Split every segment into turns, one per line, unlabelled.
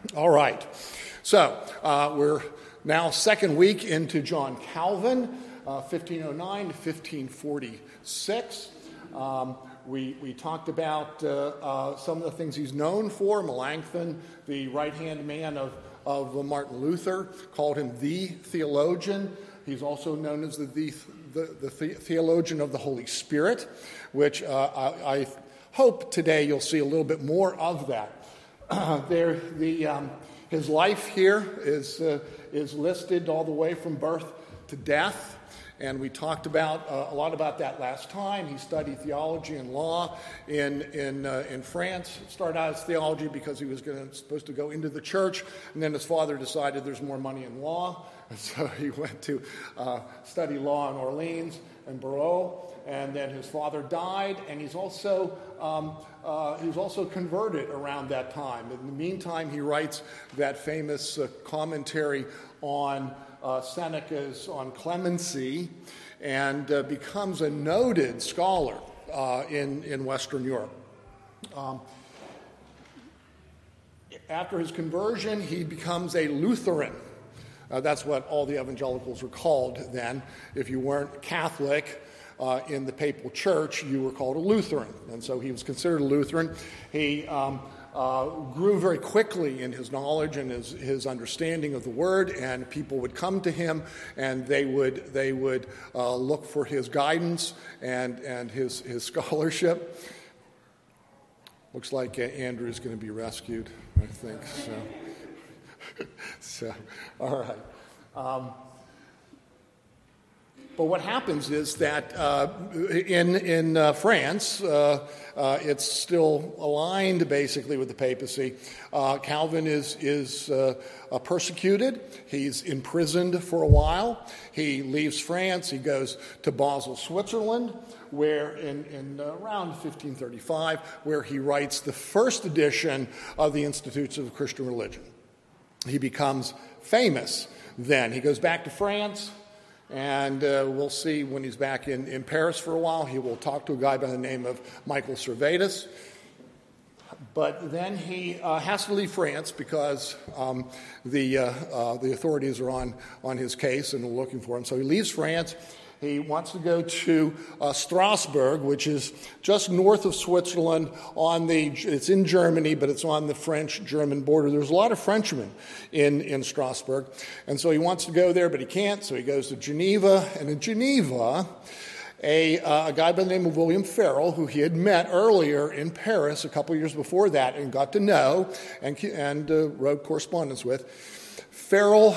All right. So we're now second week into John Calvin, 1509 to 1546. We talked about some of the things he's known for. Melanchthon, the right-hand man of Martin Luther, called him the theologian. He's also known as the theologian of the Holy Spirit, which I hope today you'll see a little bit more of that. His life here is listed all the way from birth to death, and we talked about a lot about that last time. He studied theology and law in France. Started out as theology because he was supposed to go into the church, and then his father decided there's more money in law, and so he went to study law in Orleans and Bordeaux. And then his father died, and he was also converted around that time. In the meantime, he writes that famous commentary on Seneca's On Clemency, and becomes a noted scholar in Western Europe. After his conversion, he becomes a Lutheran. That's what all the evangelicals were called then. If you weren't Catholic in the papal church, you were called a Lutheran. And so he was considered a Lutheran. He grew very quickly in his knowledge and his understanding of the word, and people would come to him, and they would look for his guidance and his scholarship. Looks like Andrew's going to be rescued, I think. So all right. But what happens is that in France, it's still aligned basically with the papacy. Calvin is persecuted. He's imprisoned for a while. He leaves France. He goes to Basel, Switzerland, where in around 1535, where he writes the first edition of the Institutes of Christian Religion. He becomes famous then. He goes back to France. And we'll see when he's back in Paris for a while. He will talk to a guy by the name of Michael Servetus. But then he has to leave France because the authorities are on his case and are looking for him. So he leaves France. He wants to go to Strasbourg, which is just north of Switzerland. It's in Germany, but it's on the French-German border. There's a lot of Frenchmen in Strasbourg. And so he wants to go there, but he can't. So he goes to Geneva. And in Geneva, a guy by the name of William Farel, who he had met earlier in Paris a couple years before that and got to know and wrote correspondence with, Farel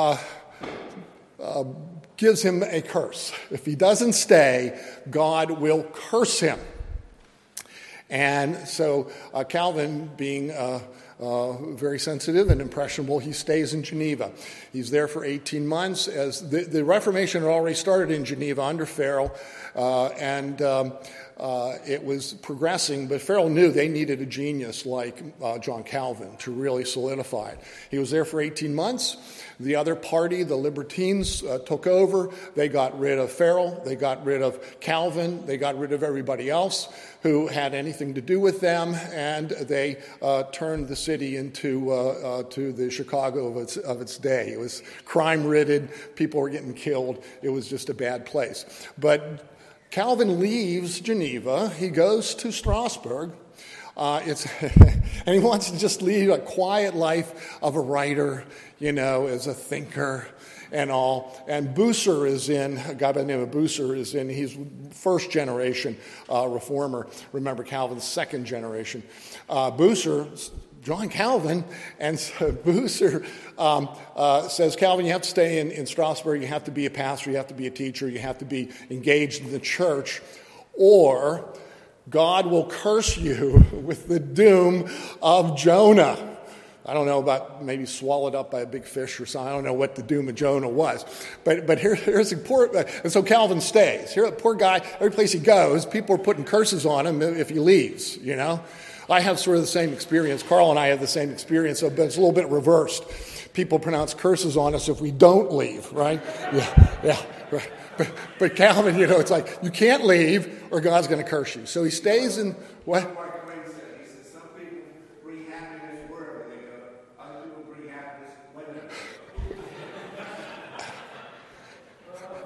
gives him a curse. If he doesn't stay, God will curse him. And so Calvin, being very sensitive and impressionable, he stays in Geneva. He's there for 18 months. As the Reformation had already started in Geneva under Farel, and it was progressing, but Farel knew they needed a genius like John Calvin to really solidify it. He was there for 18 months. The other party, the Libertines, took over. They got rid of Farel. They got rid of Calvin. They got rid of everybody else who had anything to do with them, and they turned the city into to the Chicago of its day. It was crime-ridden. People were getting killed. It was just a bad place. But Calvin leaves Geneva. He goes to Strasbourg. And he wants to just lead a quiet life of a writer, as a thinker and all. And Bucer is in, a guy by the name of Bucer is in, he's first generation reformer. Remember, Calvin's second generation. Bucer, John Calvin, and so Bucer says, Calvin, you have to stay in Strasbourg, you have to be a pastor, you have to be a teacher, you have to be engaged in the church, or God will curse you with the doom of Jonah. I don't know about maybe swallowed up by a big fish or something. I don't know what the doom of Jonah was. But here's the poor, and so Calvin stays. Here, the poor guy, every place he goes, people are putting curses on him if he leaves, I have sort of the same experience. Carl and I have the same experience, but it's a little bit reversed. People pronounce curses on us if we don't leave, right? Yeah, right. But Calvin, it's like, you can't leave or God's going to curse you. So he stays in, what?
Mark Twain said, he said, some people bring happiness wherever they go. Other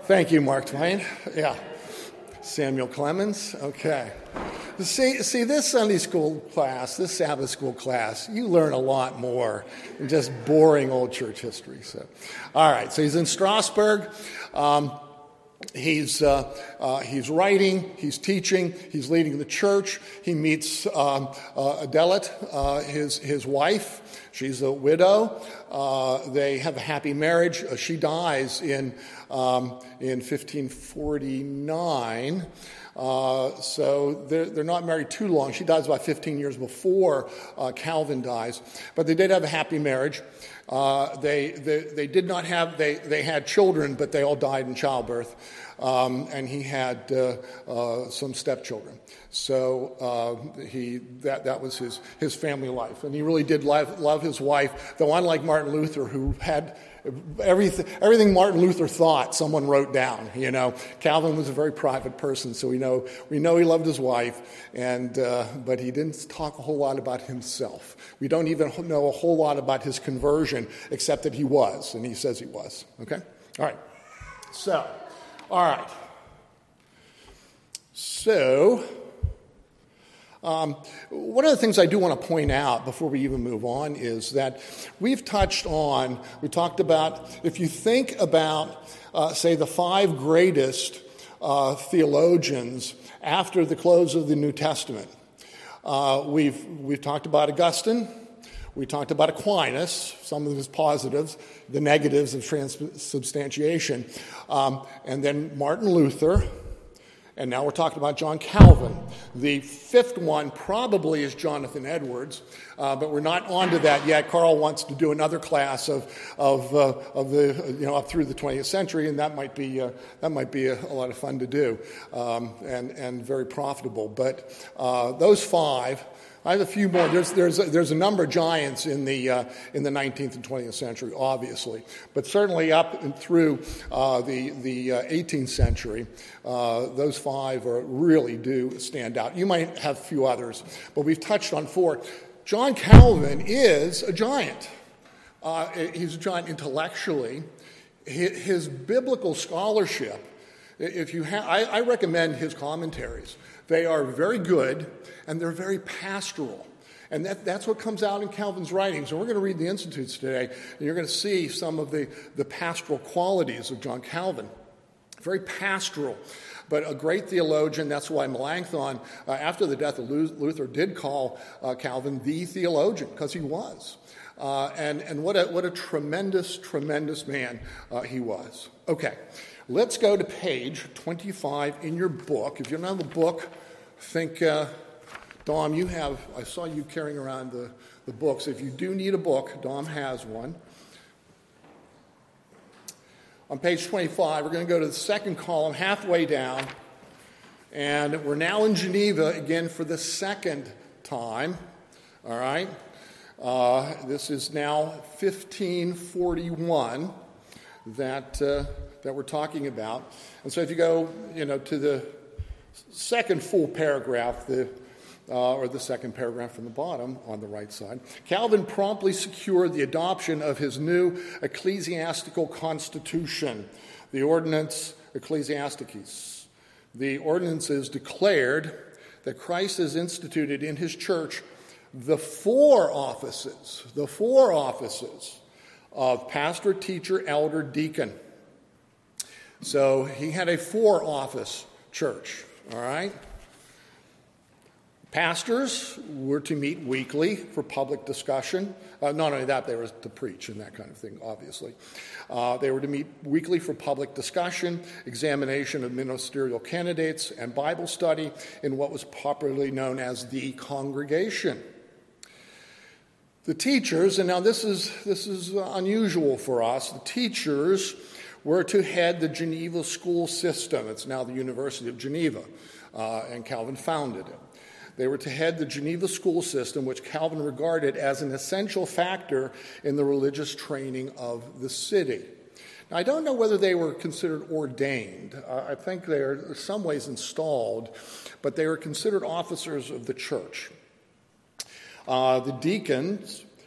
Thank you, Mark Twain. Yeah. Samuel Clemens. Okay. See, this Sunday school class, this Sabbath school class, you learn a lot more than just boring old church history. So, all right. So he's in Strasbourg. He's writing, he's teaching, he's leading the church. He meets Adelit, his wife. She's a widow. They have a happy marriage. She dies in 1549. So they're not married too long. She dies about 15 years before Calvin dies. But they did have a happy marriage. They did not have, they had children, but they all died in childbirth. And he had some stepchildren. So that was his family life. And he really did love his wife, though unlike Martin Luther, who had everything Martin Luther thought, someone wrote down. Calvin was a very private person, so we know he loved his wife, but he didn't talk a whole lot about himself. We don't even know a whole lot about his conversion, except that he was, and he says he was. Okay, all right. So, one of the things I do want to point out before we even move on is that we talked about, if you think about, say, the 5 greatest theologians after the close of the New Testament, we've talked about Augustine, we talked about Aquinas, some of his positives, the negatives of transubstantiation, and then Martin Luther. And now we're talking about John Calvin. The 5th one probably is Jonathan Edwards, but we're not onto that yet. Carl wants to do another class of the up through the 20th century, and that might be a lot of fun to do and very profitable. But those 5. I have a few more. There's a number of giants in the 19th and 20th century, obviously, but certainly up and through the 18th century, those 5 really do stand out. You might have a few others, but we've touched on 4. John Calvin is a giant. He's a giant intellectually. His biblical scholarship. I recommend his commentaries. They are very good, and they're very pastoral. And that's what comes out in Calvin's writings. And we're going to read the Institutes today, and you're going to see some of the pastoral qualities of John Calvin. Very pastoral, but a great theologian. That's why Melanchthon, after the death of Luther, did call Calvin the theologian, because he was. And what a tremendous, tremendous man he was. Okay. Let's go to page 25 in your book. If you don't have a book, think, Dom, I saw you carrying around the books. If you do need a book, Dom has one. On page 25, we're going to go to the second column, halfway down. And we're now in Geneva again for the second time. All right? This is now 1541 that we're talking about. And so if you go, to the second full paragraph, or the second paragraph from the bottom on the right side, Calvin promptly secured the adoption of his new ecclesiastical constitution, the Ordinance Ecclesiasticis. The ordinances declared that Christ has instituted in his church the four offices of pastor, teacher, elder, deacon. So he had a 4-office church, all right? Pastors were to meet weekly for public discussion. Not only that, they were to preach and that kind of thing, obviously. They were to meet weekly for public discussion, examination of ministerial candidates, and Bible study in what was popularly known as the congregation. The teachers, and now this is unusual for us, the teachers were to head the Geneva school system. It's now the University of Geneva, and Calvin founded it. They were to head the Geneva school system, which Calvin regarded as an essential factor in the religious training of the city. Now, I don't know whether they were considered ordained. I think they're in some ways installed, but they were considered officers of the church. The deacons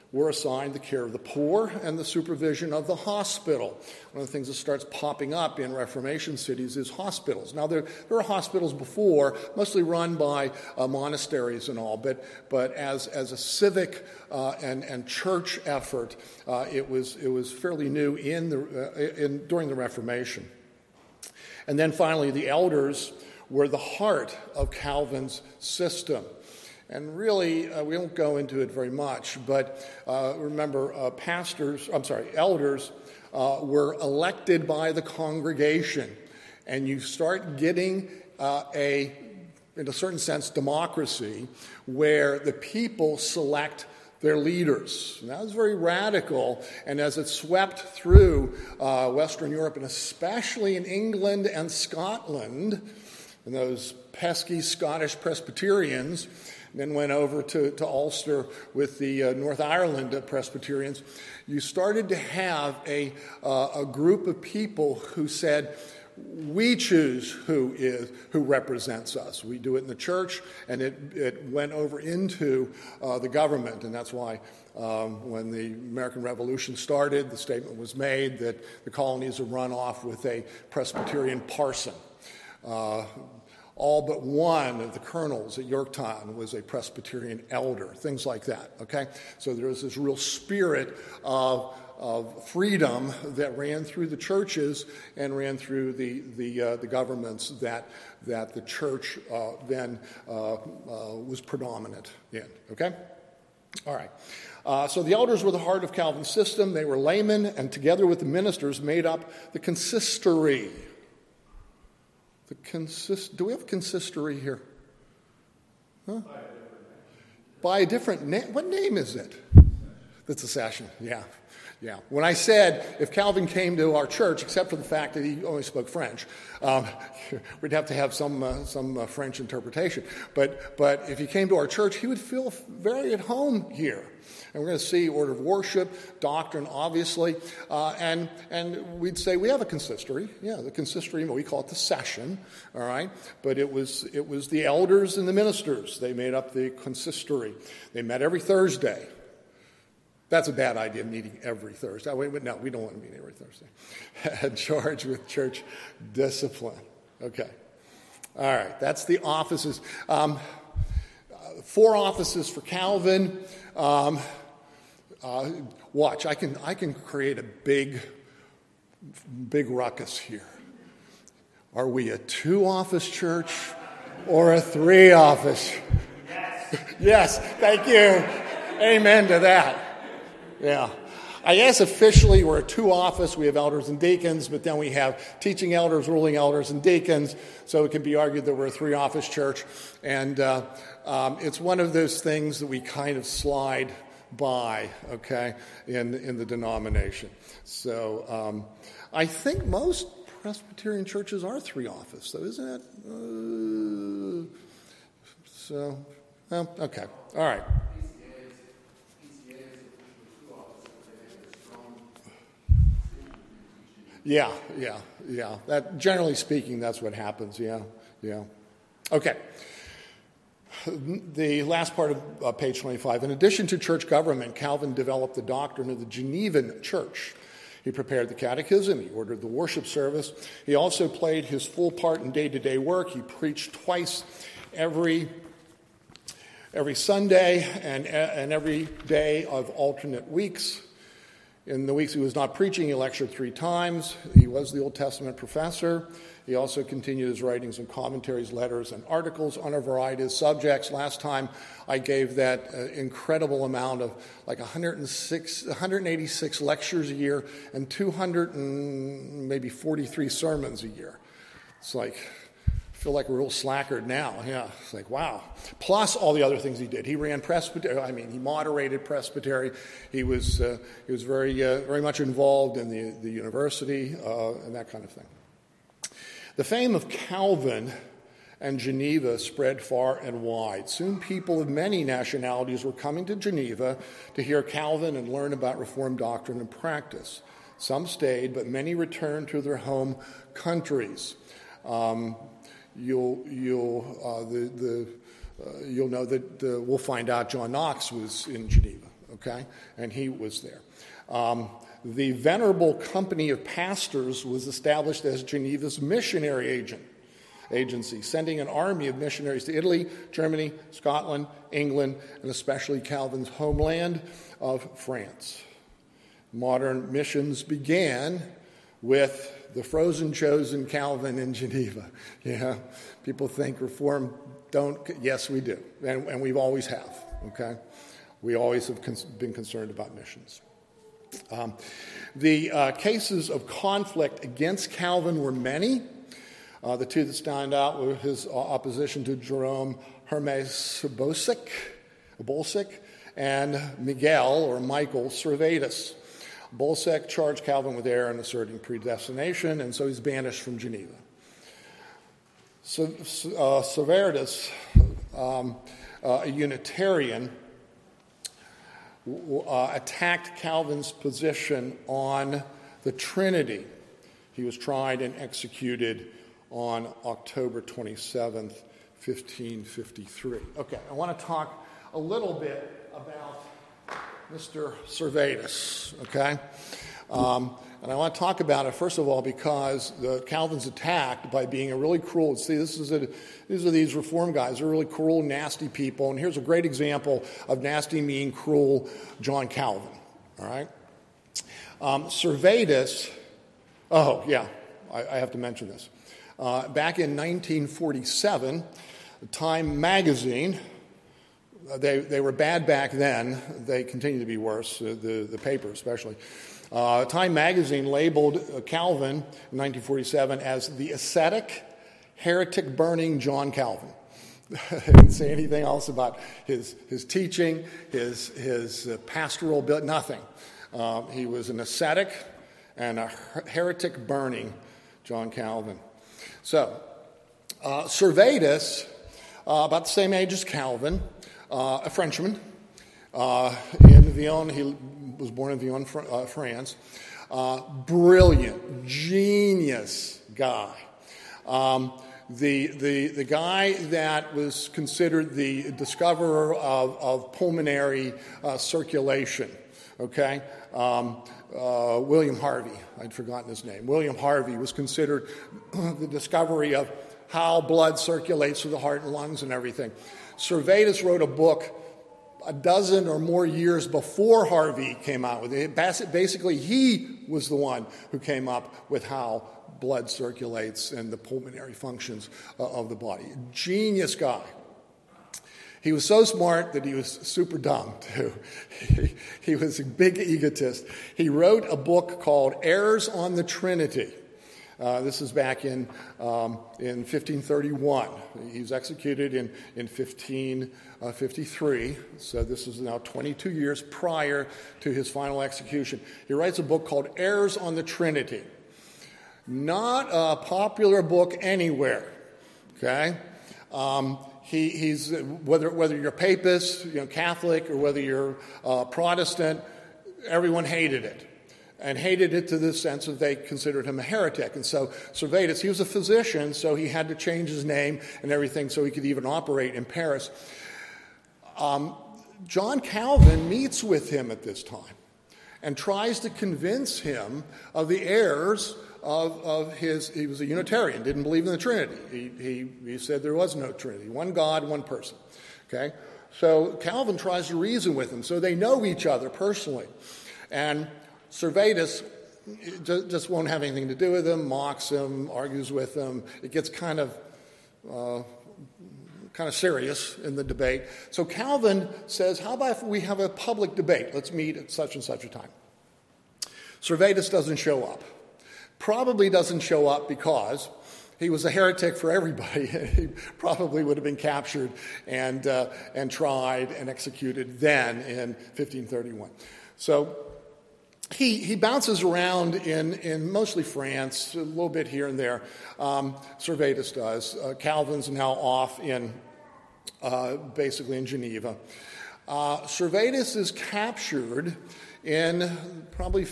were assigned the care of the poor and the supervision of the hospital. One of the things that starts popping up in Reformation cities is hospitals. Now, there were hospitals before, mostly run by monasteries and all, but as a civic and church effort, it was fairly new during the Reformation. And then finally, the elders were the heart of Calvin's system. And really, we don't go into it very much, but remember, elders were elected by the congregation. And you start getting in a certain sense, democracy, where the people select their leaders. And that was very radical, and as it swept through Western Europe, and especially in England and Scotland, and those pesky Scottish Presbyterians, then went over to Ulster with the North Ireland Presbyterians, you started to have a group of people who said, we choose who represents us. We do it in the church, and it went over into the government, and that's why when the American Revolution started, the statement was made that the colonies would run off with a Presbyterian parson. All but one of the colonels at Yorktown was a Presbyterian elder, things like that, okay? So there was this real spirit of freedom that ran through the churches and ran through the governments that the church then was predominant in, okay? All right. So the elders were the heart of Calvin's system. They were laymen, and together with the ministers made up the consistory. Do we have a consistory here? Huh? By a different name. What name is it? That's a session, yeah. When I said if Calvin came to our church, except for the fact that he only spoke French, we'd have to have some French interpretation. But if he came to our church, he would feel very at home here. And we're going to see order of worship, doctrine, obviously, and we'd say we have a consistory. Yeah, the consistory, we call it the session, all right? But it was the elders and the ministers. They made up the consistory. They met every Thursday. That's a bad idea, meeting every Thursday. No, we don't want to meet every Thursday. Charged with church discipline. Okay. All right, that's the offices. 4 offices for Calvin. Watch, I can create a big ruckus here. Are we a 2-office church or a 3-office? Yes, thank you. Amen to that. Yeah. I guess officially we're a 2-office. We have elders and deacons, but then we have teaching elders, ruling elders, and deacons. So it can be argued that we're a 3-office church. And it's one of those things that we kind of slide by, okay, in the denomination. So I think most Presbyterian churches are 3-office, though, isn't it? Okay. All right. Yeah. That, generally speaking, that's what happens. Yeah. Okay. The last part of page 25. In addition to church government, Calvin developed the doctrine of the Genevan Church. He prepared the catechism. He ordered the worship service. He also played his full part in day-to-day work. He preached twice every Sunday and every day of alternate weeks. In the weeks he was not preaching, he lectured 3 times. He was the Old Testament professor. He also continued his writings and commentaries, letters, and articles on a variety of subjects. Last time I gave that incredible amount of like 186 lectures a year and 243 sermons a year. It's like, I feel like a real slacker now. Yeah, it's like, wow. Plus all the other things he did. He ran Presbytery. He moderated Presbytery. He was very much involved in the university and that kind of thing. The fame of Calvin and Geneva spread far and wide. Soon people of many nationalities were coming to Geneva to hear Calvin and learn about Reformed doctrine and practice. Some stayed, but many returned to their home countries. You'll know that we'll find out John Knox was in Geneva. okay? And he was there. The Venerable Company of Pastors was established as Geneva's missionary agency, sending an army of missionaries to Italy, Germany, Scotland, England, and especially Calvin's homeland of France. Modern missions began with the frozen chosen Calvin in Geneva. Yeah, people think Reform don't. Yes, we do, and we've always have. Okay, we always have been concerned about missions. The cases of conflict against Calvin were many. The two that stand out were his opposition to Jerome Hermes Bolsec and Michael Servetus. Bolsec charged Calvin with error and asserting predestination, and so he's banished from Geneva. Servetus, a Unitarian, attacked Calvin's position on the Trinity. He was tried and executed on October 27th, 1553. Okay, I want to talk a little bit about Mr. Servetus, okay? And I want to talk about it, first of all, because Calvin's attacked by being a really cruel, see, these are these Reform guys. They're really cruel, nasty people. And here's a great example of nasty, mean, cruel John Calvin, all right? Servetus, oh, yeah, I have to mention this. Back in 1947, Time magazine, they were bad back then. They continue to be worse, the paper especially. Time magazine labeled Calvin in 1947 as the ascetic, heretic-burning John Calvin. They didn't say anything else about his teaching, his pastoral build, nothing. He was an ascetic and a heretic-burning John Calvin. So, Servetus, about the same age as Calvin, a Frenchman, in Vion. He was born in Vion, France. Brilliant, genius guy. The guy that was considered the discoverer of pulmonary circulation. Okay, William Harvey. I'd forgotten his name. William Harvey was considered the discovery of how blood circulates through the heart and lungs and everything. Servetus wrote a book a dozen or more years before Harvey came out with it. Basically, he was the one who came up with how blood circulates and the pulmonary functions of the body. Genius guy. He was so smart that he was super dumb, too. He was a big egotist. He wrote a book called Errors on the Trinity. This is back in 1531. He was executed in 1553, so this is now 22 years prior to his final execution. He writes a book called Errors on the Trinity. Not a popular book anywhere, okay? He's whether you're Papist, Catholic, or whether you're Protestant, everyone hated it. And hated it to the sense that they considered him a heretic. And so Servetus, he was a physician, so he had to change his name and everything so he could even operate in Paris. John Calvin meets with him at this time and tries to convince him of the errors of his. He was a Unitarian, didn't believe in the Trinity. He said there was no Trinity, one God, one person. Okay? So Calvin tries to reason with him, so they know each other personally. And Servetus just won't have anything to do with him, mocks him, argues with him. It gets kind of serious in the debate. So Calvin says, how about if we have a public debate? Let's meet at such and such a time. Servetus doesn't show up. Probably doesn't show up because he was a heretic for everybody. He probably would have been captured and tried and executed then in 1531. So He bounces around in mostly France, a little bit here and there. Servetus does. Calvin's now off in basically in Geneva. Servetus is captured in probably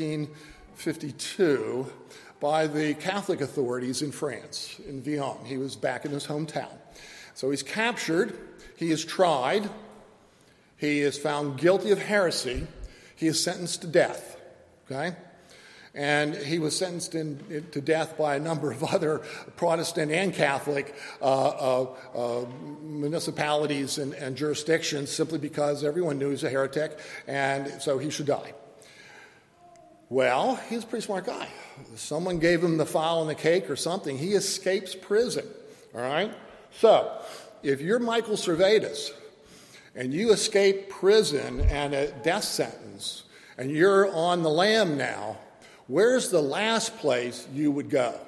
1552 by the Catholic authorities in France, in Vion. He was back in his hometown. So he's captured. He is tried. He is found guilty of heresy. He is sentenced to death, okay? And he was sentenced to death by a number of other Protestant and Catholic municipalities and jurisdictions simply because everyone knew he was a heretic, and so he should die. Well, he's a pretty smart guy. Someone gave him the file and the cake or something. He escapes prison, all right? So, if you're Michael Servetus and you escape prison and a death sentence, and you're on the lam now, where's the last place you would go?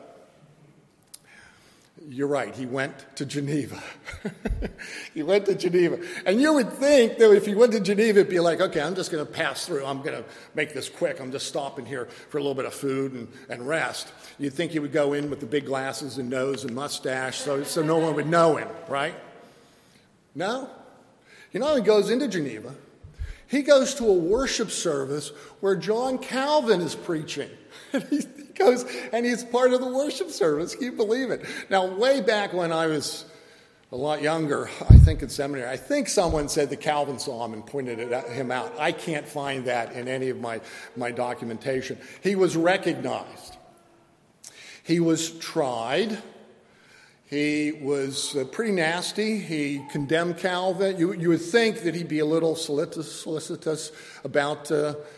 You're right, he went to Geneva. He went to Geneva. And you would think that if he went to Geneva, it'd be like, okay, I'm just going to pass through. I'm going to make this quick. I'm just stopping here for a little bit of food and rest. You'd think he would go in with the big glasses and nose and mustache so no one would know him, right? No. He not only goes into Geneva, he goes to a worship service where John Calvin is preaching. And he goes, and he's part of the worship service. Can you believe it? Now, way back when I was a lot younger, I think in seminary, I think someone said that Calvin saw him and pointed him out. I can't find that in any of my documentation. He was recognized. He was tried. He was pretty nasty. He condemned Calvin. You would think that he'd be a little solicitous about,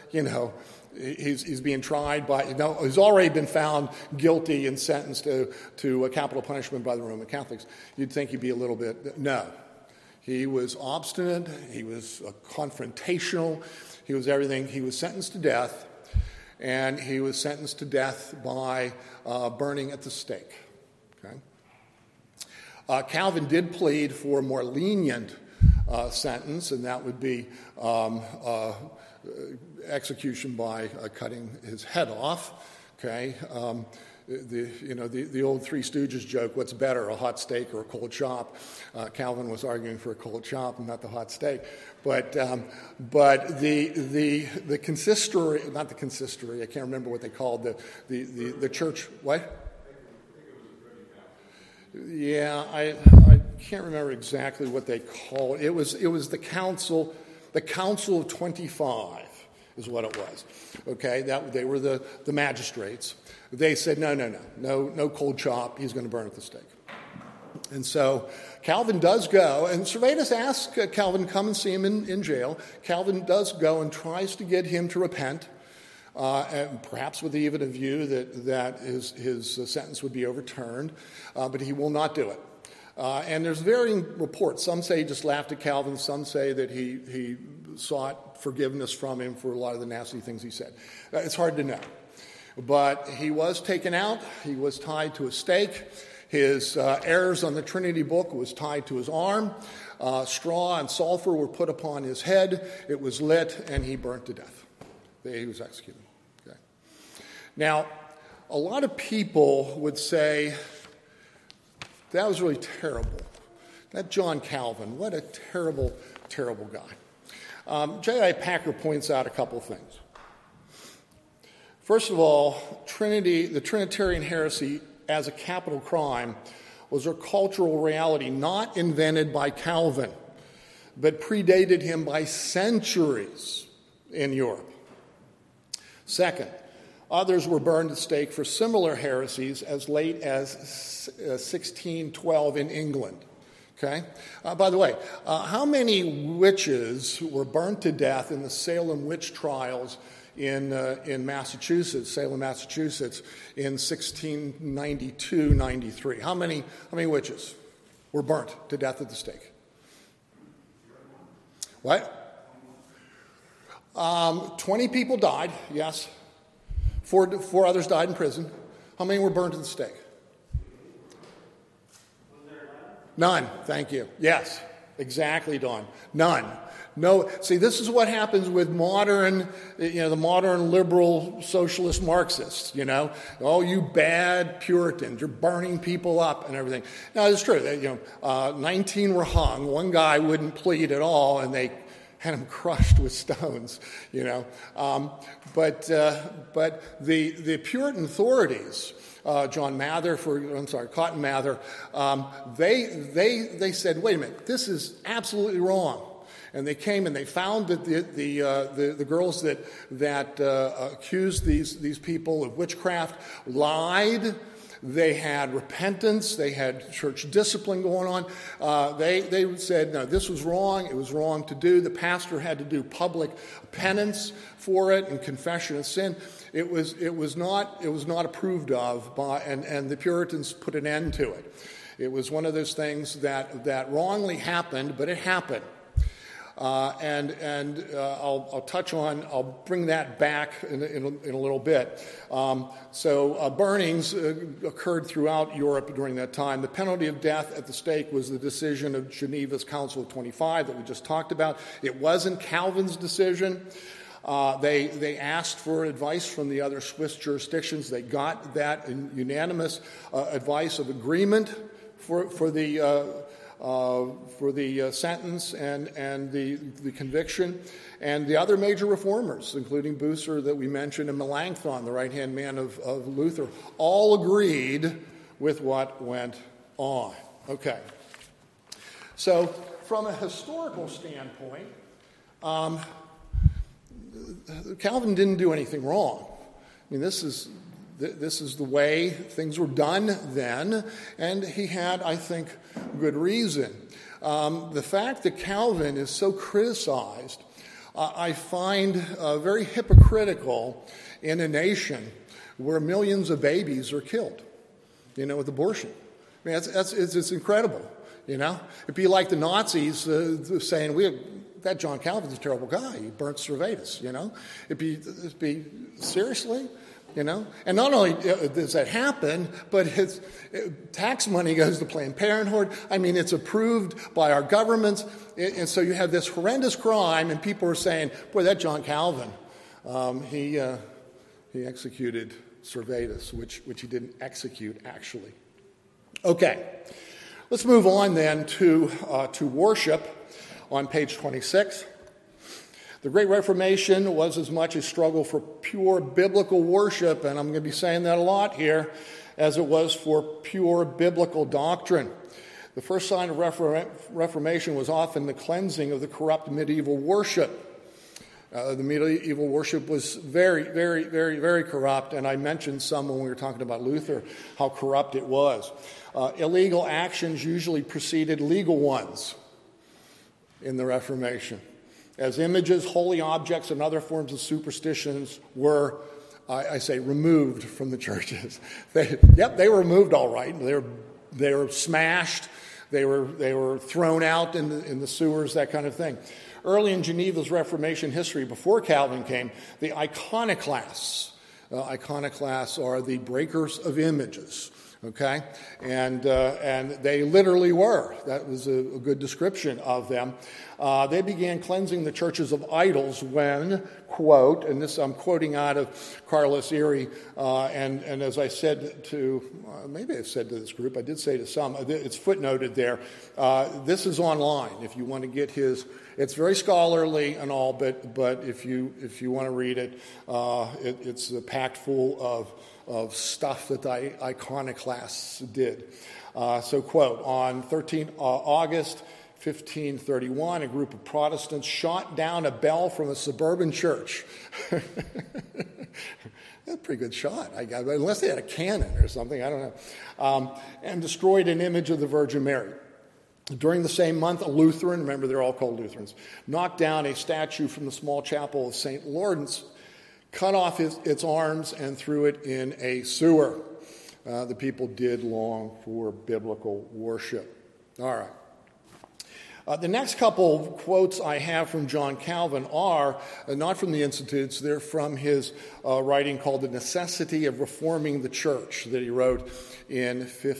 he's being tried by, he's already been found guilty and sentenced to a capital punishment by the Roman Catholics. You'd think he'd be a little bit, no. He was obstinate. He was confrontational. He was everything. He was sentenced to death, and he was sentenced to death by burning at the stake. Okay? Calvin did plead for a more lenient sentence, and that would be execution by cutting his head off. Okay, the old Three Stooges joke: "What's better, a hot steak or a cold chop?" Calvin was arguing for a cold chop and not the hot steak. But the consistory, not the consistory, I can't remember what they called the church. What? Yeah, I can't remember exactly what they called it. It was the council of 25 is what it was. Okay, they were the magistrates. They said no cold chop. He's going to burn at the stake. And so Calvin does go, and Servetus asks Calvin to come and see him in jail. Calvin does go and tries to get him to repent. And perhaps with even a view that his sentence would be overturned, but he will not do it. And there's varying reports. Some say he just laughed at Calvin. Some say that he sought forgiveness from him for a lot of the nasty things he said. It's hard to know. But he was taken out. He was tied to a stake. His Errors on the Trinity book was tied to his arm. Straw and sulfur were put upon his head. It was lit, and he burnt to death. He was executed. Okay. Now, a lot of people would say, that was really terrible. That John Calvin, what a terrible, terrible guy. J.I. Packer points out a couple of things. First of all, the Trinitarian heresy as a capital crime was a cultural reality not invented by Calvin, but predated him by centuries in Europe. Second, others were burned at the stake for similar heresies as late as 1612 in England. Okay? By the way, how many witches were burnt to death in the Salem witch trials in Massachusetts, Salem, Massachusetts, in 1692-93? How many witches were burnt to death at the stake? What? 20 people died, yes. Four others died in prison. How many were burned at the stake? None. Thank you. Yes, exactly, Don. None. No. See, this is what happens with the modern liberal socialist Marxists. Oh, you bad Puritans! You're burning people up and everything. Now, it's true. 19 were hung. One guy wouldn't plead at all, and they had him crushed with stones, But the Puritan authorities, Cotton Mather, they said, wait a minute, this is absolutely wrong. And they came and they found that the girls that accused these people of witchcraft lied. They had repentance. They had church discipline going on. They said, no, this was wrong. It was wrong to do. The pastor had to do public penance for it and confession of sin. It was not approved of by, and the Puritans put an end to it. It was one of those things that wrongly happened, but it happened. I'll touch on, I'll bring that back in a little bit. Burnings occurred throughout Europe during that time. The penalty of death at the stake was the decision of Geneva's Council of 25 that we just talked about. It wasn't Calvin's decision. They asked for advice from the other Swiss jurisdictions. They got that in unanimous advice of agreement for the sentence and the conviction. And the other major reformers, including Bucer that we mentioned, and Melanchthon, the right-hand man of Luther, all agreed with what went on. Okay. So from a historical standpoint, Calvin didn't do anything wrong. I mean, this is the way things were done then, and he had, I think, good reason. The fact that Calvin is so criticized, I find very hypocritical in a nation where millions of babies are killed, with abortion. I mean, it's incredible, It'd be like the Nazis saying, that John Calvin's a terrible guy. He burnt Servetus, It'd be seriously? And not only does that happen, but tax money goes to Planned Parenthood. I mean, it's approved by our governments. And so you have this horrendous crime, and people are saying, boy, that John Calvin, he executed Servetus, which he didn't execute, actually. Okay, let's move on then to worship on page 26. The Great Reformation was as much a struggle for pure biblical worship, and I'm going to be saying that a lot here, as it was for pure biblical doctrine. The first sign of Reformation was often the cleansing of the corrupt medieval worship. The medieval worship was very, very, very, very corrupt, and I mentioned some when we were talking about Luther, how corrupt it was. Illegal actions usually preceded legal ones in the Reformation, as images, holy objects, and other forms of superstitions were, removed from the churches. They were removed all right. They were smashed. They were thrown out in the sewers, that kind of thing. Early in Geneva's Reformation history, before Calvin came, the iconoclasts. Iconoclasts are the breakers of images. Okay, and they literally were. That was a good description of them. They began cleansing the churches of idols when, quote, and this I'm quoting out of Carlos Erie, and as I said to, maybe I've said to this group, I did say to some, it's footnoted there. This is online if you want to get his. It's very scholarly and all, but if you want to read it, it's packed full of stuff that the iconoclasts did. So, quote, on 13 August 1531, a group of Protestants shot down a bell from a suburban church. That's a pretty good shot, I guess, unless they had a cannon or something, I don't know, and destroyed an image of the Virgin Mary. During the same month, a Lutheran, remember they're all called Lutherans, knocked down a statue from the small chapel of St. Lawrence, cut off its arms, and threw it in a sewer. The people did long for biblical worship. All right. The next couple of quotes I have from John Calvin are not from the Institutes. They're from his writing called The Necessity of Reforming the Church that he wrote in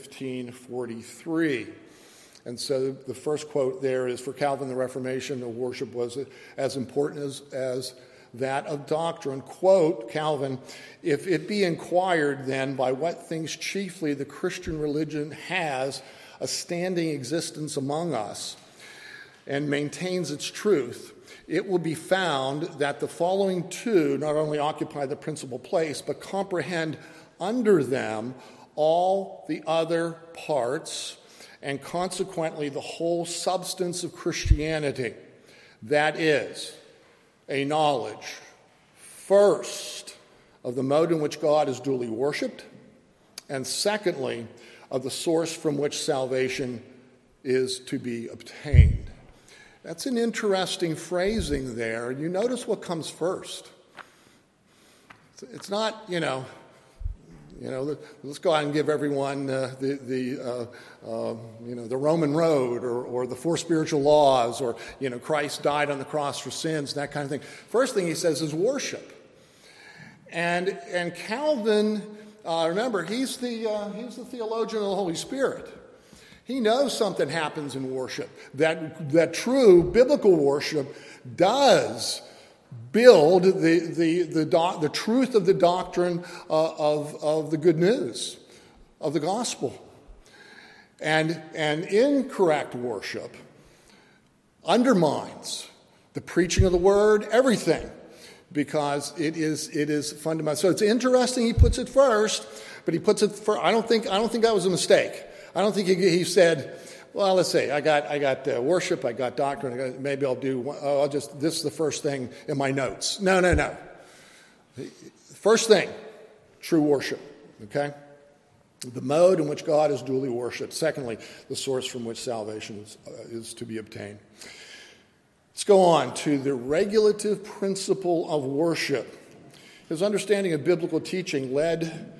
1543. And so the first quote there is, for Calvin, the Reformation of worship was as important as that of doctrine. Quote, Calvin, if it be inquired then by what things chiefly the Christian religion has a standing existence among us and maintains its truth, it will be found that the following two not only occupy the principal place, but comprehend under them all the other parts, and consequently the whole substance of Christianity. That is, a knowledge, first, of the mode in which God is duly worshipped, and secondly, of the source from which salvation is to be obtained. That's an interesting phrasing there. You notice what comes first. It's not, let's go out and give everyone the Roman road or the four spiritual laws or, Christ died on the cross for sins, that kind of thing. First thing he says is worship. And Calvin, remember, he's the theologian of the Holy Spirit. He knows something happens in worship, that true biblical worship does build the truth of the doctrine of the good news, of the gospel. And incorrect worship undermines the preaching of the word, everything, because it is fundamental. So it's interesting he puts it first, but he puts it first. I don't think that was a mistake. I don't think he said, well, let's see, I got worship, I got doctrine, maybe this is the first thing in my notes. No. First thing, true worship, okay? The mode in which God is duly worshipped. Secondly, the source from which salvation is to be obtained. Let's go on to the regulative principle of worship. His understanding of biblical teaching led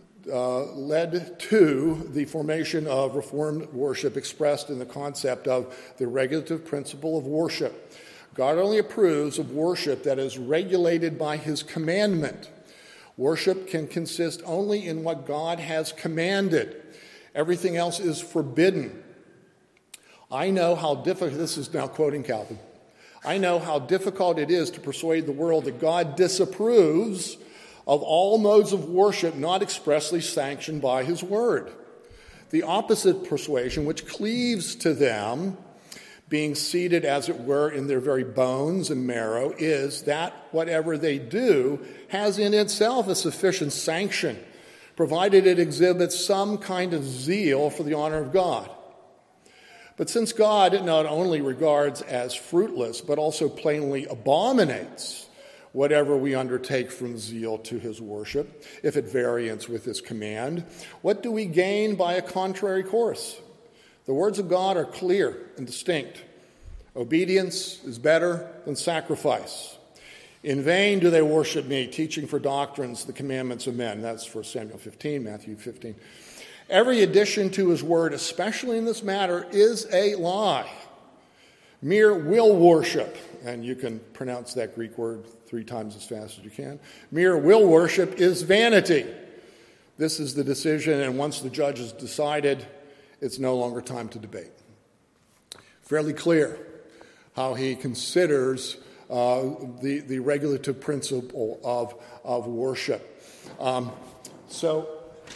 to the formation of Reformed worship expressed in the concept of the regulative principle of worship. God only approves of worship that is regulated by his commandment. Worship can consist only in what God has commanded. Everything else is forbidden. I know how difficult, this is now quoting Calvin, I know how difficult it is to persuade the world that God disapproves of all modes of worship not expressly sanctioned by his word. The opposite persuasion, which cleaves to them, being seated, as it were, in their very bones and marrow, is that whatever they do has in itself a sufficient sanction, provided it exhibits some kind of zeal for the honor of God. But since God not only regards as fruitless, but also plainly abominates whatever we undertake from zeal to his worship, if at variance with his command, what do we gain by a contrary course? The words of God are clear and distinct. Obedience is better than sacrifice. In vain do they worship me, teaching for doctrines the commandments of men. That's 1 Samuel 15, Matthew 15. Every addition to his word, especially in this matter, is a lie. Mere will worship, and you can pronounce that Greek word 3 times as fast as you can. Mere will worship is vanity. This is the decision, and once the judge has decided, it's no longer time to debate. Fairly clear how he considers the regulative principle of worship. So,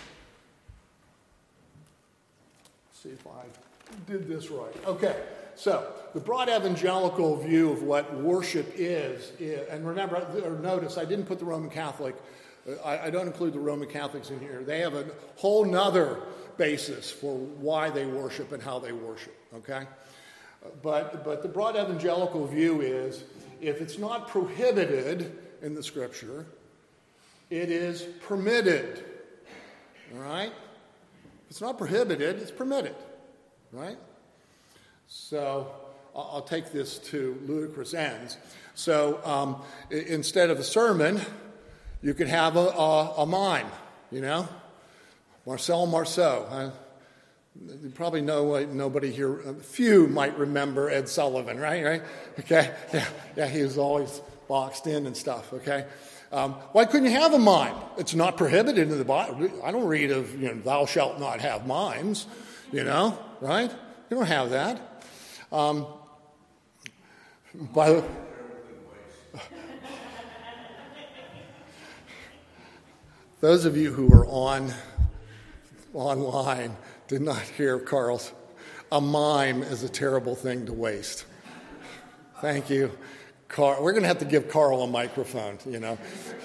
let's see if I did this right. Okay, so the broad evangelical view of what worship is, and remember, or notice, I didn't put the Roman Catholic, I don't include the Roman Catholics in here. They have a whole nother basis for why they worship and how they worship, okay? But the broad evangelical view is, if it's not prohibited in the Scripture, it is permitted, all right? If it's not prohibited, it's permitted, right? So I'll take this to ludicrous ends. So instead of a sermon, you could have a mime, Marcel Marceau. You probably know nobody here, a few might remember Ed Sullivan, right? Okay, yeah, he was always boxed in and stuff, okay? Why couldn't you have a mime? It's not prohibited in the Bible. I don't read of, thou shalt not have mimes, right? You don't have that. Those of you who are online did not hear Carl's. A mime is a terrible thing to waste. Thank you, Carl. We're going to have to give Carl a microphone, No,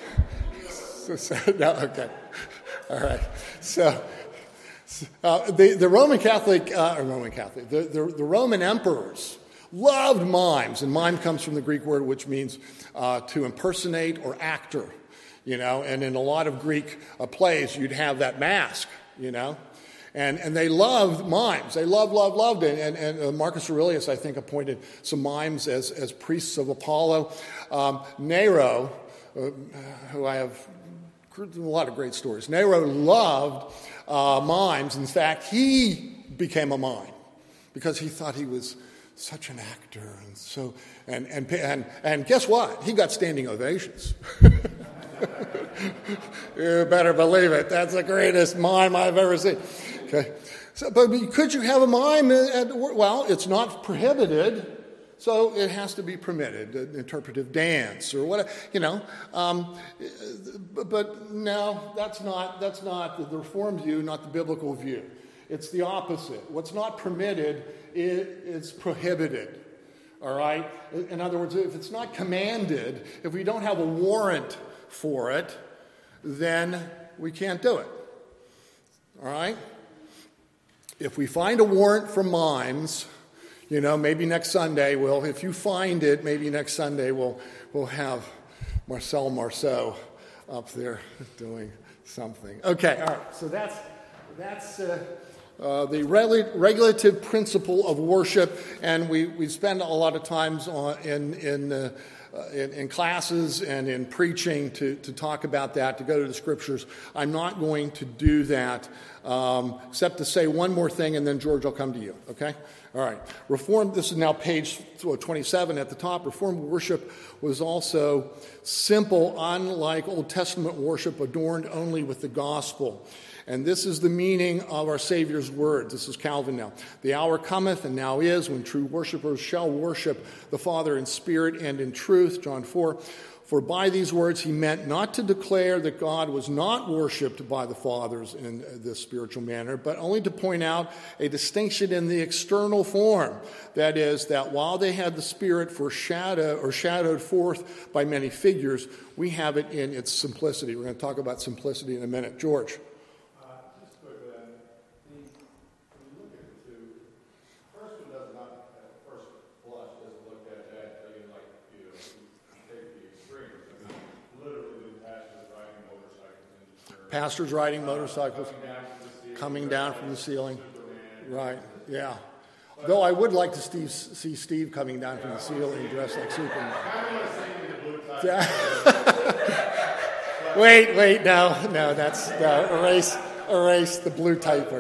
okay. All right. So the Roman Catholic, the Roman emperors Loved mimes, and mime comes from the Greek word which means to impersonate or actor, and in a lot of Greek plays you'd have that mask, and they loved mimes. They loved it. And Marcus Aurelius, I think, appointed some mimes as priests of Apollo. Nero, who I have a lot of great stories. Nero loved mimes. In fact, he became a mime because he thought he was such an actor, and guess what? He got standing ovations. You better believe it. That's the greatest mime I've ever seen. Okay, but could you have a mime? Well, it's not prohibited, so it has to be permitted. Interpretive dance or what, But no, that's not the Reformed view, not the biblical view. It's the opposite. What's not permitted is prohibited. All right? In other words, if it's not commanded, if we don't have a warrant for it, then we can't do it. All right? If we find a warrant for mimes, maybe next Sunday if you find it, maybe next Sunday we'll have Marcel Marceau up there doing something. Okay, all right. So that's the regulative principle of worship, and we spend a lot of times in classes and in preaching to talk about that, to go to the scriptures. I'm not going to do that, except to say one more thing, and then George, I'll come to you, okay? All right. Reformed, this is now page 27 at the top. Reformed worship was also simple, unlike Old Testament worship, adorned only with the gospel. And this is the meaning of our Savior's words. This is Calvin now. The hour cometh, and now is, when true worshipers shall worship the Father in spirit and in truth. John 4. For by these words he meant not to declare that God was not worshipped by the fathers in this spiritual manner, but only to point out a distinction in the external form. That is, that while they had the Spirit shadowed forth by many figures, we have it in its simplicity. We're going to talk about simplicity in a minute. George. Pastors riding motorcycles, coming down from the ceiling. Right, yeah. Though I would like to see Steve coming down from the ceiling dressed like Superman. Wait, no, that's erase the blue typer.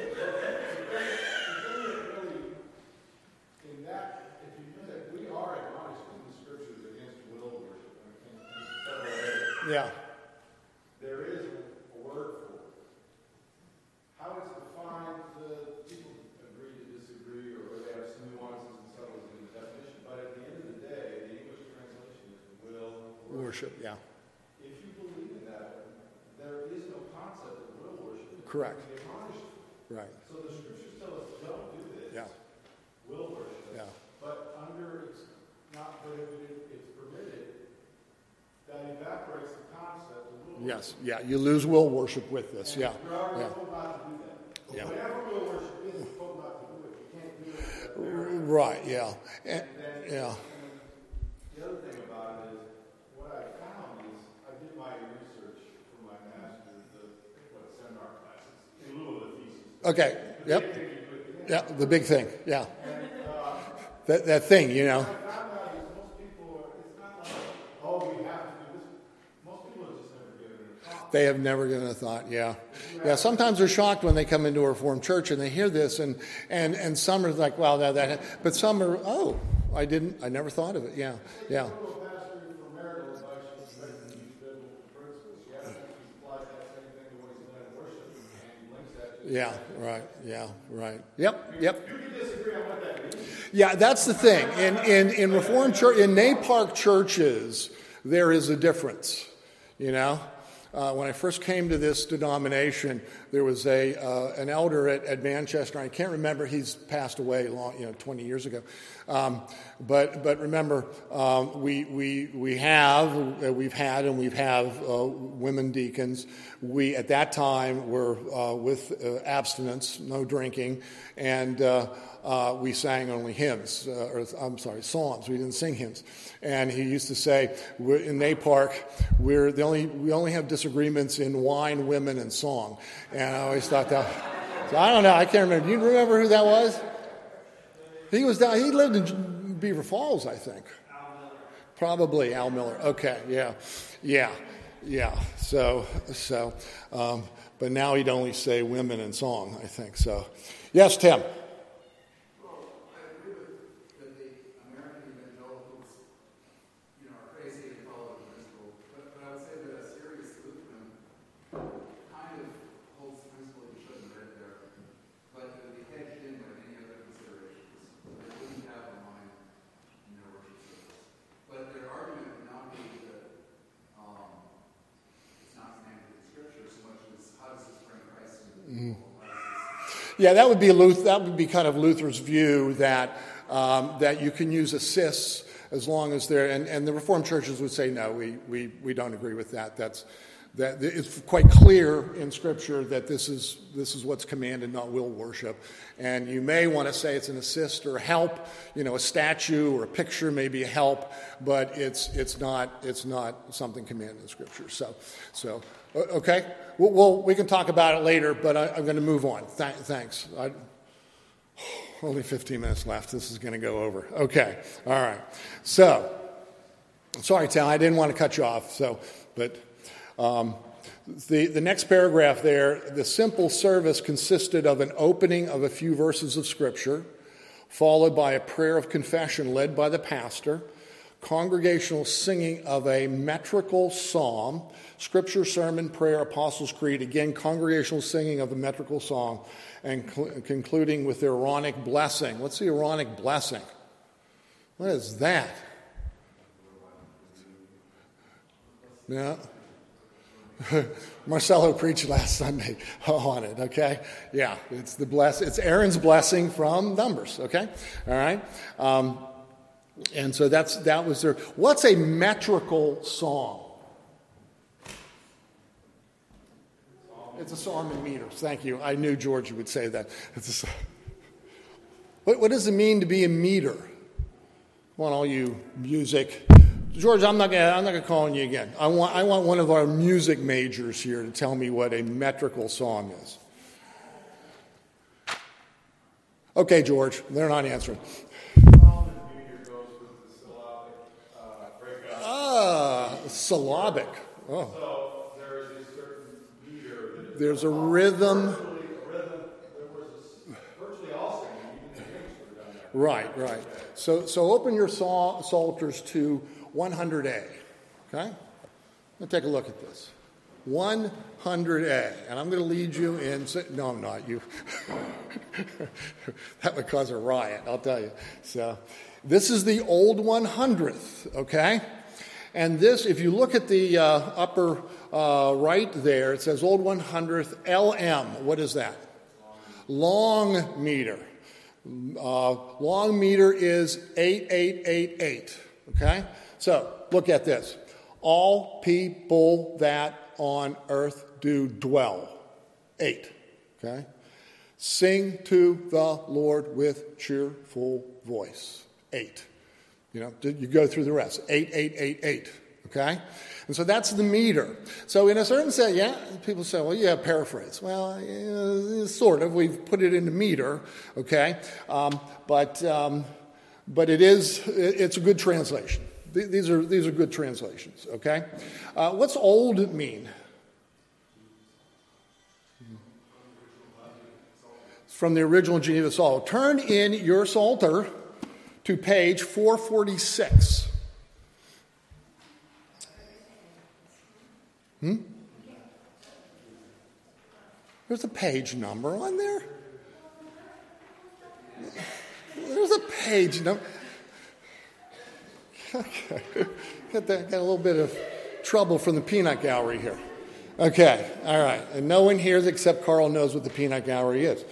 Yeah.
There is a word for it. How it's defined, people agree to disagree, or they have some nuances and subtleties in the definition. But at the end of the day, the English translation is will
worship. Yeah.
If you believe in that, there is no concept of will worship.
Correct.
Right. So the scriptures tell us don't do this.
Yeah.
Will worship.
Yeah.
But it's not prohibited, it's permitted. That evaporates the concept of will worship.
Yes, yeah, you lose will worship with this,
and
yeah.
We're already told not to do that.
Yeah.
Whatever will worship is, we're told not to do it. You can't do it.
Right, yeah.
Yeah. The other thing about it is, what I found is, I did my research for my master's, seminar classes, in lieu of the thesis.
Okay, yep. Yeah, the big thing, yeah. That thing,
What I found out is most people, it's not like, we have to do this. Most people have just never given it a thought.
They have never given it a thought, yeah. Yeah, sometimes they're shocked when they come into a Reformed church and they hear this, and some are like, well, but some are, I never thought of it, yeah. Yeah, right. Yep.
You can disagree on what that means.
Yeah, that's the thing. In Reformed church, in NAPARC churches, there is a difference. when I first came to this denomination, there was an elder at Manchester. I can't remember; he's passed away 20 years ago. But remember, we've had and we have women deacons. We at that time were with abstinence, no drinking, and we sang only hymns, psalms. We didn't sing hymns. And he used to say, in NAPARC, we only have disagreements in wine, women, and song. And I always thought that. So I don't know. I can't remember. Do you remember who that was? He was down. He lived in Beaver Falls, I think. Al Miller. Probably Al Miller. Okay. Yeah. So. But now he'd only say women and song, I think. So, yes, Tim. Yeah, that would be kind of Luther's view that you can use assists as long as they're, and the Reformed churches would say no, we don't agree with that. That it's quite clear in Scripture that this is what's commanded, not will worship. And you may want to say it's an assist or help, a statue or a picture may be a help, but it's not something commanded in Scripture. So okay, we can talk about it later, but I'm going to move on. Thanks. Only 15 minutes left. This is going to go over. Okay, all right. So, sorry, Tal, I didn't want to cut you off. But the next paragraph there, the simple service consisted of an opening of a few verses of Scripture, followed by a prayer of confession led by the pastor, congregational singing of a metrical psalm, Scripture, sermon, prayer, Apostles' Creed, again, congregational singing of a metrical psalm, and concluding with the Aaronic blessing. What's the Aaronic blessing? What is that? Yeah. Marcelo preached last Sunday on it, okay? Yeah, it's Aaron's blessing from Numbers, okay? All right? And so that was their. What's a metrical psalm? It's a psalm in meters. Thank you. I knew George would say that. What does it mean to be a meter? I want all you music. George, I'm not gonna call on you again. I want one of our music majors here to tell me what a metrical psalm is. Okay, George, they're not answering. Syllabic. Oh.
So there is a certain meter.
There's a rhythm.
Virtually all singing, even the hymns were done that.
Right. So open your Psalters to 100A. Okay? Let's take a look at this. 100A. And I'm going to lead you in. No, I'm not. You. That would cause a riot, I'll tell you. So this is the old 100th. Okay? And this, if you look at the upper right there, it says Old 100th LM. What is that? Long meter. Long meter is 8888. Okay? So, look at this. All people that on earth do dwell. 8. Okay? Sing to the Lord with cheerful voice. 8. You go through the rest. 8888. Okay? And so that's the meter. So in a certain sense, people say, well, yeah, paraphrase. Well, sort of. We've put it into meter. Okay? But it's a good translation. These are good translations. Okay? What's old mean? It's from the original Geneva Psalter. Turn in your Psalter to page 446. There's a page number on there. There's a page number. Okay. Got a little bit of trouble from the peanut gallery here. Okay, all right. And no one here except Carl knows what the peanut gallery is.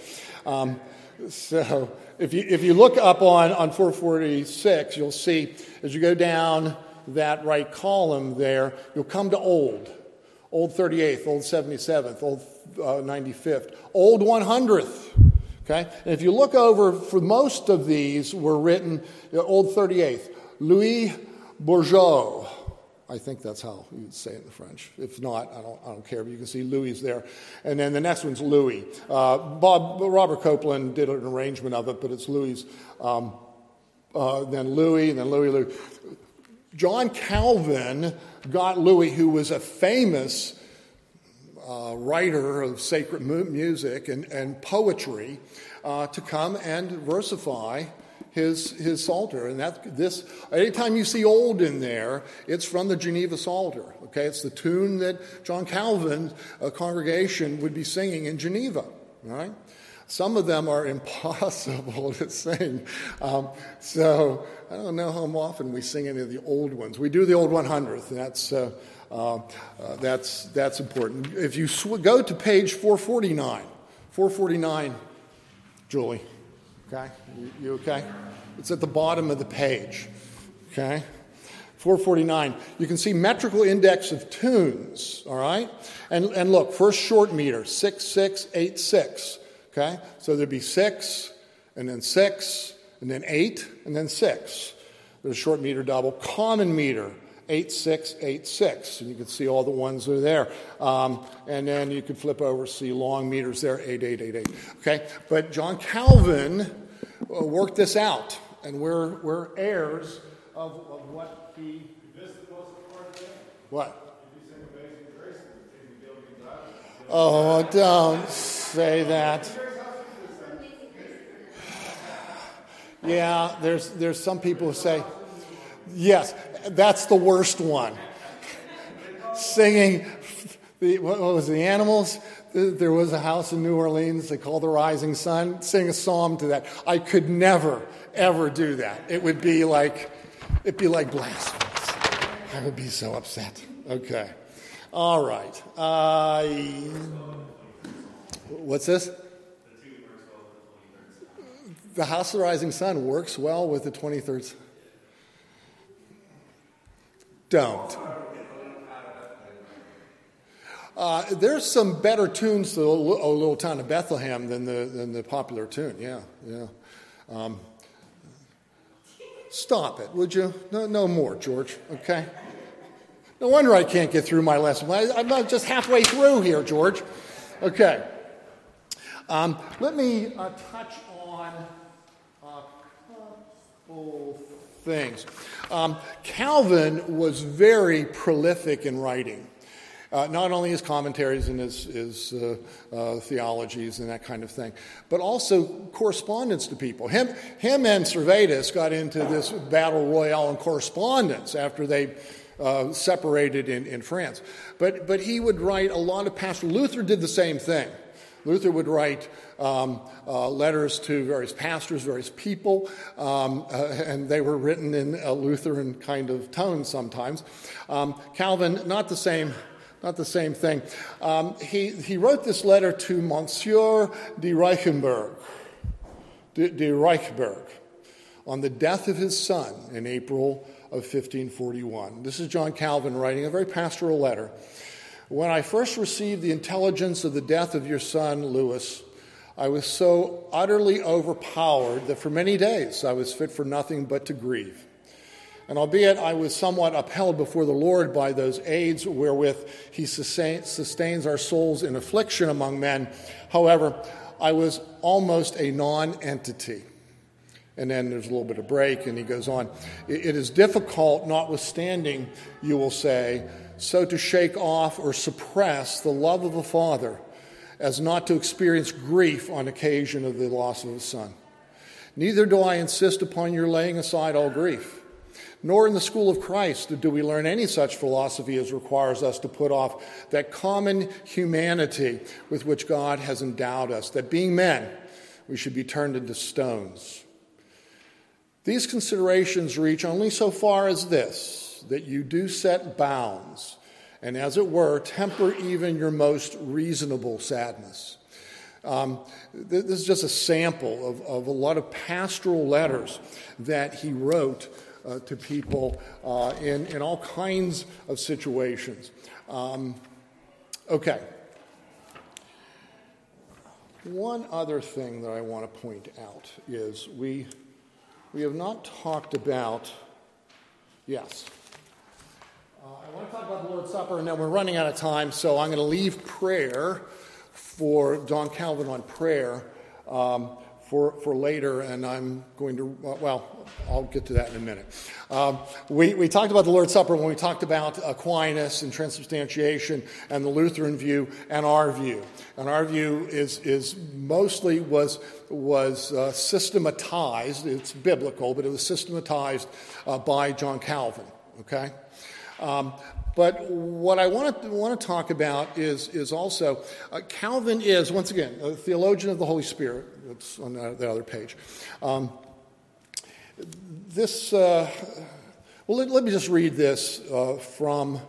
So if you look up on 446, you'll see as you go down that right column there, you'll come to Old 38th, Old 77th, Old 95th, Old 100th. Okay, and if you look over, for most of these were written Old 38th, Louis Bourgeot. I think that's how you would say it in the French. If not, I don't care, but you can see Louis there. And then the next one's Louis. Robert Copeland did an arrangement of it, but it's Louis. Then Louis, and then Louis. John Calvin got Louis, who was a famous writer of sacred music and poetry, to come and versify his Psalter. And anytime you see Old in there, it's from the Geneva Psalter. Okay, it's the tune that John Calvin's congregation would be singing in Geneva. Right? Some of them are impossible to sing. So I don't know how often we sing any of the old ones. We do the Old 100th. That's important. If you go to page 449, Julie. Okay, you okay? It's at the bottom of the page. Okay, 449. You can see metrical index of tunes. All right, and look, first short meter 6686. Okay, so there'd be 6, and then 6, and then 8, and then 6. There's short meter double. Common meter 8686, and you can see all the ones that are there. And then you can flip over, see long meters there, 8888. Okay, but John Calvin worked this out, and we're heirs of what he.
You missed the most important thing.
What?
If you sing Amazing Grace, it's in the building God.
Oh, don't say that. Yeah, there's some people who say, yes, that's the worst one. Singing, what was it, the Animals? There was a house in New Orleans they called the Rising Sun. Sing a psalm to that. I could never, ever do that. It'd be like blasphemous. I would be so upset. Okay. All right. What's this? The House of the Rising Sun works well with the 23rd. Don't. There's some better tunes to O Little Town of Bethlehem than the popular tune. Yeah. Stop it, would you? No more, George. Okay. No wonder I can't get through my lesson. I'm not just halfway through here, George. Okay. Let me touch on a couple things. Calvin was very prolific in writing. Not only his commentaries and his theologies and that kind of thing, but also correspondence to people. Him and Servetus got into this battle royale in correspondence after they separated in France. But he would write a lot of pastoral. Luther did the same thing. Luther would write letters to various pastors, various people, and they were written in a Lutheran kind of tone sometimes. Calvin, not the same thing. He wrote this letter to Monsieur de Reichenberg on the death of his son in April of 1541. This is John Calvin writing a very pastoral letter. When I first received the intelligence of the death of your son, Louis, I was so utterly overpowered that for many days I was fit for nothing but to grieve. And albeit I was somewhat upheld before the Lord by those aids wherewith he sustains our souls in affliction among men, however, I was almost a non-entity. And then there's a little bit of break, and he goes on. It is difficult, notwithstanding, you will say, so to shake off or suppress the love of a father as not to experience grief on occasion of the loss of a son. Neither do I insist upon your laying aside all grief, nor in the school of Christ do we learn any such philosophy as requires us to put off that common humanity with which God has endowed us, that being men, we should be turned into stones. These considerations reach only so far as this, that you do set bounds and as it were, temper even your most reasonable sadness. This is just a sample of a lot of pastoral letters that he wrote to people in all kinds of situations. Okay. One other thing that I want to point out is we have not talked about, yes. I want to talk about the Lord's Supper, and then we're running out of time, so I'm going to leave prayer for John Calvin on prayer for later, and I'm going to, I'll get to that in a minute. We talked about the Lord's Supper when we talked about Aquinas and transubstantiation and the Lutheran view and our view. And our view is mostly was systematized. It's biblical, but it was systematized by John Calvin. Okay. But what I want to talk about is also Calvin is, once again, a theologian of the Holy Spirit. It's on the other page. Let me just read this from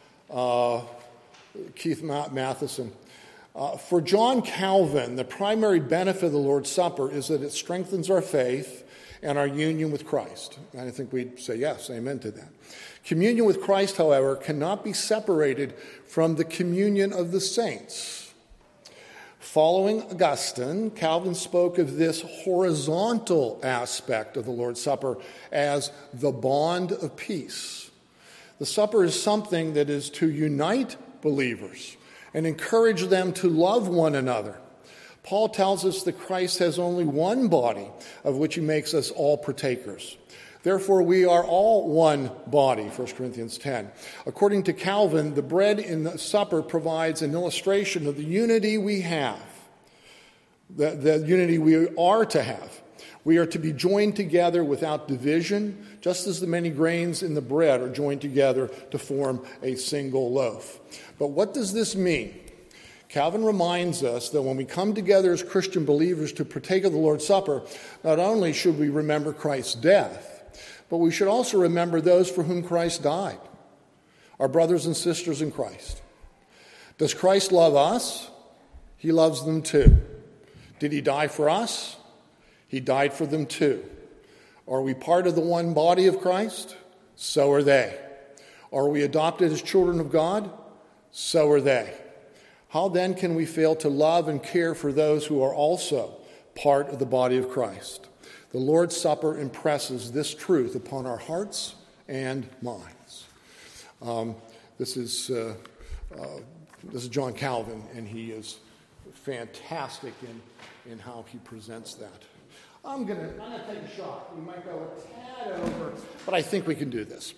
Keith Matheson. For John Calvin, the primary benefit of the Lord's Supper is that it strengthens our faith and our union with Christ. And I think we'd say yes, amen to that. Communion with Christ, however, cannot be separated from the communion of the saints. Following Augustine, Calvin spoke of this horizontal aspect of the Lord's Supper as the bond of peace. The supper is something that is to unite believers and encourage them to love one another. Paul tells us that Christ has only one body, of which he makes us all partakers. Therefore, we are all one body, 1 Corinthians 10. According to Calvin, the bread in the supper provides an illustration of the unity we have, the unity we are to have. We are to be joined together without division, just as the many grains in the bread are joined together to form a single loaf. But what does this mean? Calvin reminds us that when we come together as Christian believers to partake of the Lord's Supper, not only should we remember Christ's death, but we should also remember those for whom Christ died, our brothers and sisters in Christ. Does Christ love us? He loves them too. Did he die for us? He died for them too. Are we part of the one body of Christ? So are they. Are we adopted as children of God? So are they. How then can we fail to love and care for those who are also part of the body of Christ? The Lord's Supper impresses this truth upon our hearts and minds. This is John Calvin, and he is fantastic in how he presents that. I'm gonna take a shot. We might go a tad over, but I think we can do this.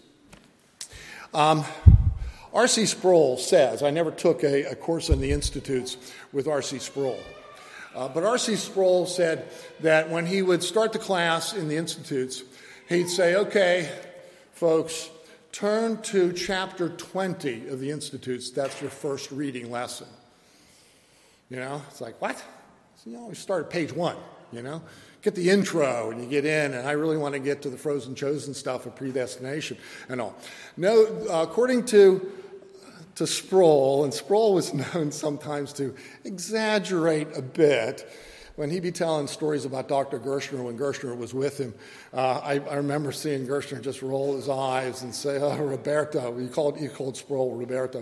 R.C. Sproul says, I never took a course in the Institutes with R.C. Sproul. But R.C. Sproul said that when he would start the class in the Institutes, he'd say, okay, folks, turn to chapter 20 of the Institutes. That's your first reading lesson. You know, it's like, what? So, we start at page 1, Get the intro, and you get in, and I really want to get to the frozen chosen stuff of predestination and all. No, according to Sproul, and Sproul was known sometimes to exaggerate a bit when he'd be telling stories about Dr. Gerstner when Gerstner was with him. I remember seeing Gerstner just roll his eyes and say, "Oh, Roberto," he called Sproul Roberto,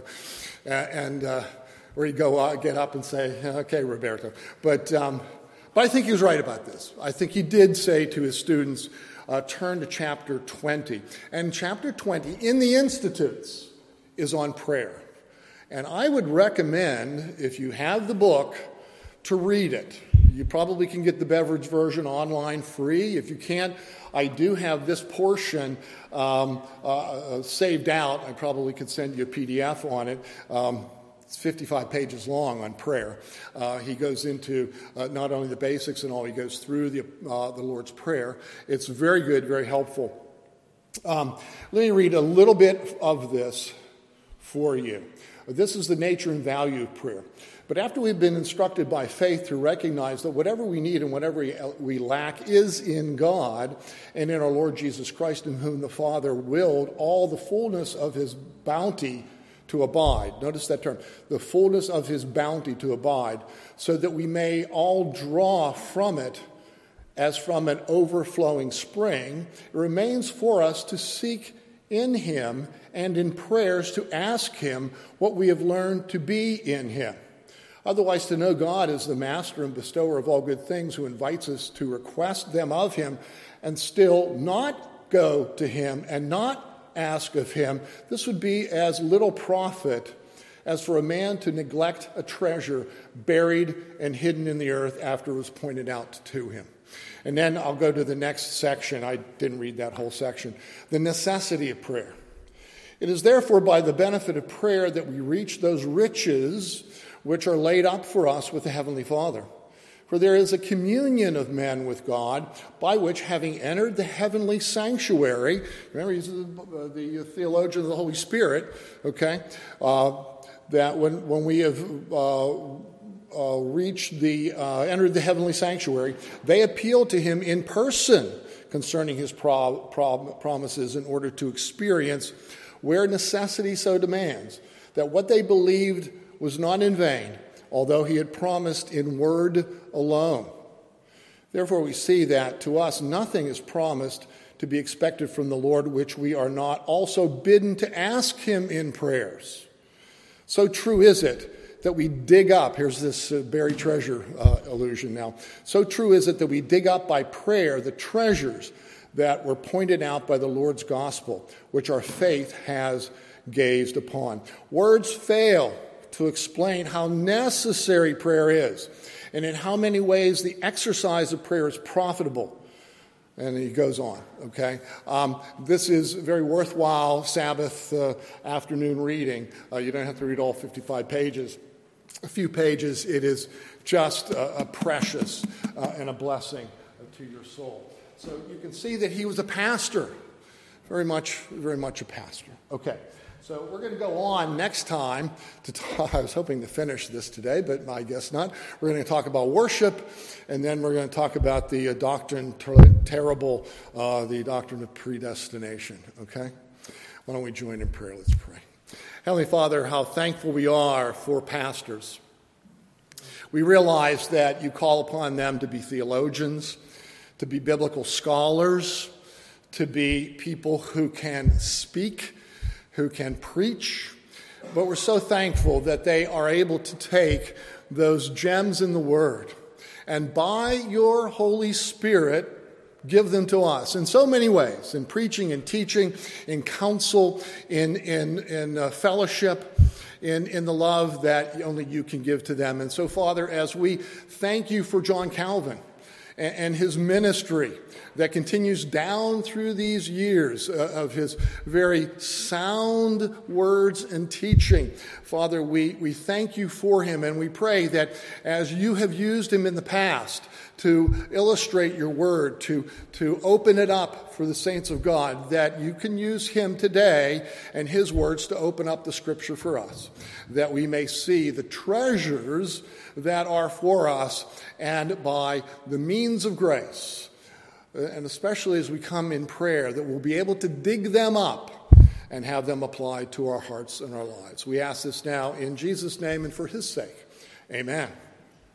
or he'd go get up and say, "Okay, Roberto," but I think he was right about this. I think he did say to his students, turn to chapter 20. And chapter 20 in the Institutes is on prayer. And I would recommend, if you have the book, to read it. You probably can get the Beveridge version online free. If you can't, I do have this portion saved out. I probably could send you a PDF on it. It's 55 pages long on prayer. He goes into not only the basics and all, he goes through the Lord's Prayer. It's very good, very helpful. Let me read a little bit of this for you. This is the nature and value of prayer. But after we've been instructed by faith to recognize that whatever we need and whatever we lack is in God and in our Lord Jesus Christ, in whom the Father willed all the fullness of his bounty to abide. Notice that term, the fullness of his bounty to abide, so that we may all draw from it as from an overflowing spring. It remains for us to seek in him and in prayers to ask him what we have learned to be in him. Otherwise, to know God as the master and bestower of all good things, who invites us to request them of him and still not go to him and not ask of him, this would be as little profit as for a man to neglect a treasure buried and hidden in the earth after it was pointed out to him. And then I'll go to the next section. I didn't read that whole section. The necessity of prayer. It is therefore by the benefit of prayer that we reach those riches which are laid up for us with the Heavenly Father. For there is a communion of men with God, by which, having entered the heavenly sanctuary, remember he's the theologian of the Holy Spirit, okay, that when we have entered the heavenly sanctuary, they appeal to him in person concerning his promises, in order to experience, where necessity so demands, that what they believed was not in vain, although he had promised in word alone. Therefore we see that to us nothing is promised to be expected from the Lord which we are not also bidden to ask him in prayers. So true is it that we dig up, here's this buried treasure allusion now. So true is it that we dig up by prayer the treasures that were pointed out by the Lord's gospel, which our faith has gazed upon. Words fail to explain how necessary prayer is and in how many ways the exercise of prayer is profitable. And he goes on, okay? This is very worthwhile Sabbath afternoon reading. You don't have to read all 55 pages. A few pages, it is just a precious and a blessing to your soul. So you can see that he was a pastor, very much a pastor. Okay. So we're going to go on next time to talk. I was hoping to finish this today, but I guess not. We're going to talk about worship, and then we're going to talk about the doctrine the doctrine of predestination, okay? Why don't we join in prayer? Let's pray. Heavenly Father, how thankful we are for pastors. We realize that you call upon them to be theologians, to be biblical scholars, to be people who can speak, who can preach, but we're so thankful that they are able to take those gems in the Word and by your Holy Spirit give them to us in so many ways, in preaching, in teaching, in counsel, in fellowship, in the love that only you can give to them. And so, Father, as we thank you for John Calvin and his ministry that continues down through these years of his very sound words and teaching. Father, we thank you for him, and we pray that as you have used him in the past to illustrate your word, to open it up for the saints of God, that you can use him today and his words to open up the scripture for us, that we may see the treasures that are for us, and by the means of grace, and especially as we come in prayer, that we'll be able to dig them up and have them applied to our hearts and our lives. We ask this now in Jesus' name and for his sake. Amen.